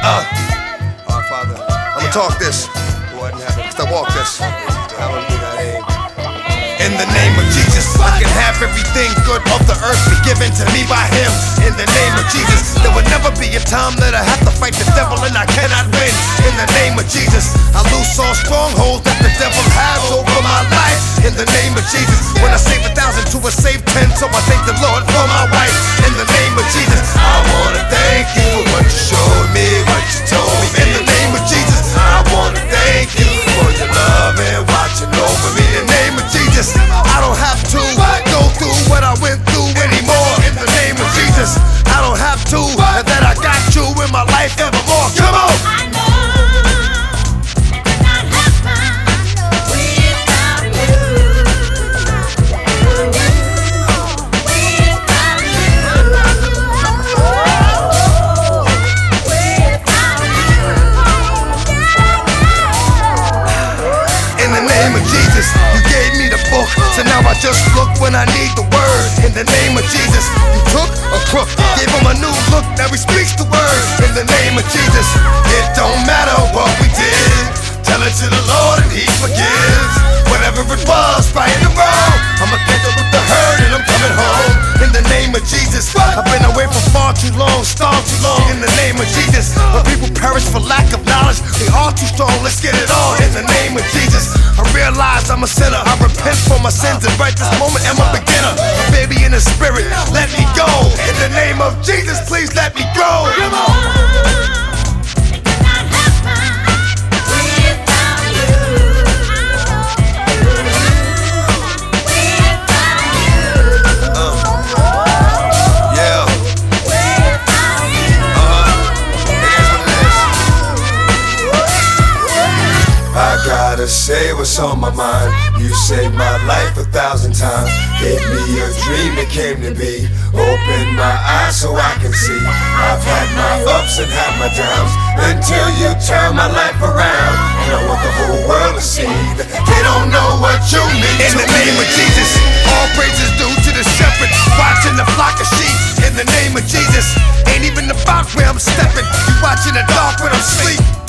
Our Father, I'ma talk this. Stop walk this. In the name of Jesus, I can have everything good of the earth be given to me by Him. In the name of Jesus, there will never be a time that I have to fight the devil and I cannot win. In the name of Jesus, I loose all strongholds that the devil has over my life. In the name of Jesus, when I save 1,000 to a save 10, so I thank the Lord for my wife. In the name of Jesus, I wanna thank you for what you showed me, what you told me. In the name of Jesus, I wanna thank you for your love and watching over me. In the name of Jesus, I don't have to go through what I went through anymore. In the name of Jesus, I don't have to, that I got you in my life evermore. Come on! In the name of Jesus, you gave me the book, so now I just look when I need the word. In the name of Jesus, you took a crook, gave him a new look, now he speaks the word. In the name of Jesus, it don't matter what we did, tell it to the Lord and He forgives. Whatever it was, right or wrong, I'ma catch up with the herd and I'm coming home. In the name of Jesus, I've been away for far too long, starved too long. In the name of Jesus, my people perish for lack of knowledge. They are too strong, let's get it on. In the name of Jesus, I realize I'm a sinner. I repent for my sins and right this moment am a beginner. A baby in the spirit, let me go. In the name of Jesus, please let me grow. Come on. Gotta say what's on my mind. You saved my life 1,000 times. Gave me a dream that came to be. Opened my eyes so I can see. I've had my ups and had my downs, until you turned my life around. And I want the whole world to see that they don't know what you mean. In the name of Jesus, all praises due to the shepherd watching the flock of sheep. In the name of Jesus, ain't even about where I'm stepping. You watching the dark when I'm asleep.